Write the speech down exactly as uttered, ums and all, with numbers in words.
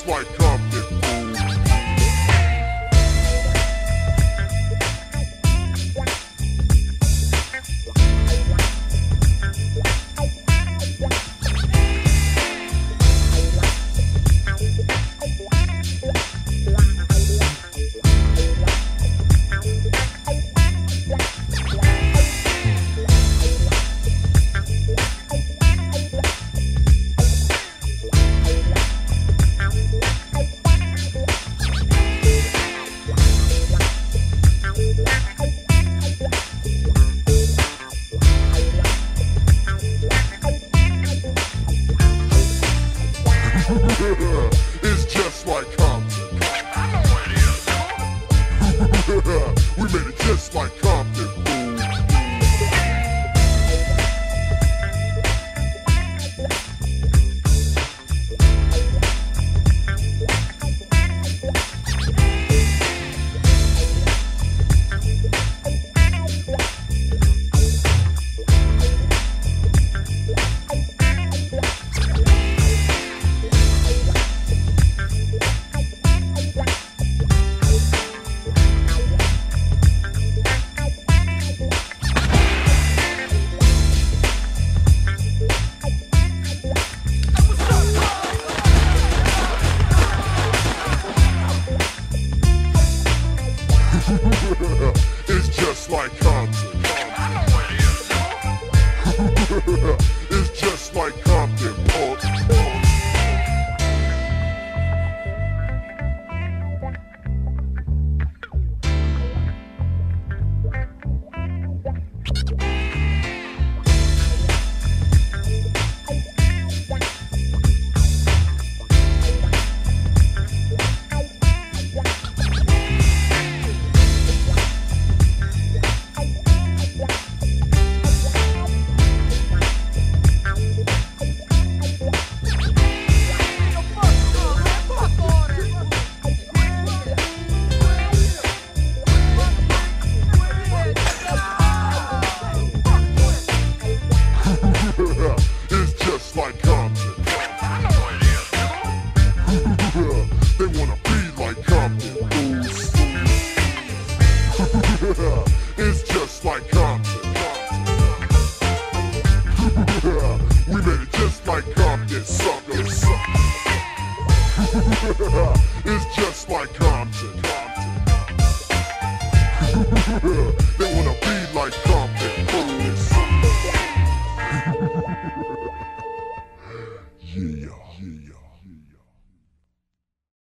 just like Compton, fool. It's just like Compton. We made it just like Compton, fool. It's just like Compton. It's just like Compton, punk. It's just like Compton. They wanna be like Compton, fools. It's just like Compton. We made it just like Compton, suckers. It's just like Compton. They wanna be like Compton, fools. Yeah.